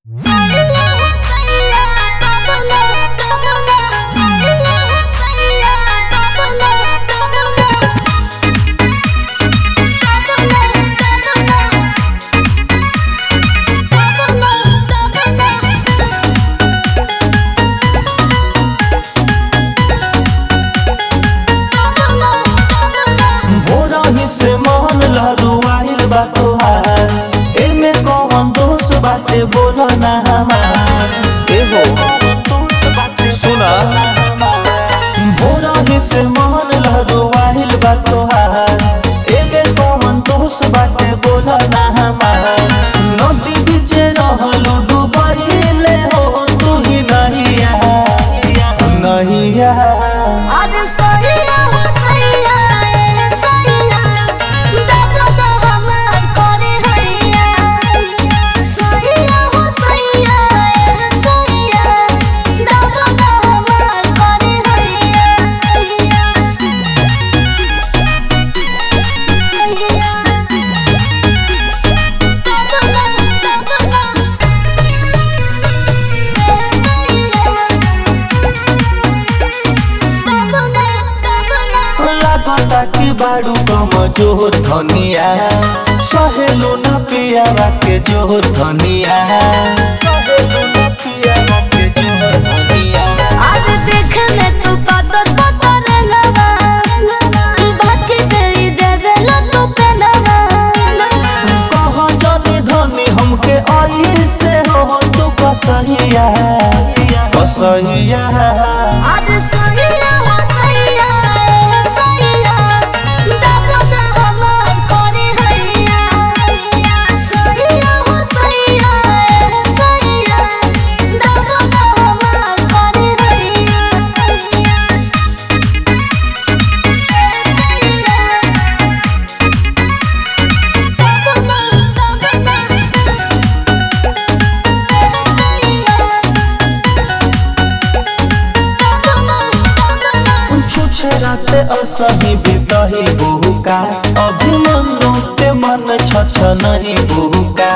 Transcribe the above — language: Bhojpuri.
से मोहन लहरुआइल बा तोहार एमे कौन दोष बाटे बोलो ना हमार एहो सुना भोरही से मोहन लहरुआइल बा तोहार एमे कौन दोष बाटे बोलो ना हमार नदी बीच रहलू डूबइले हो तू ही नहिया नहिया की बाड़ू कम जोर धनिया सहेलो न पियावा के जोर धनिया सहेलो न पियावा के जोर धनिया आज देख ले तू पातर पातर लगा बाकी तेरी देवेला तू पहनावा कहो जनी धनी हमके आई से हो तू कसहिया कसहिया आज सहिया हो सहिया रात असही बितही बहुका अभिमन्यु के मन छछ नहीं बहुका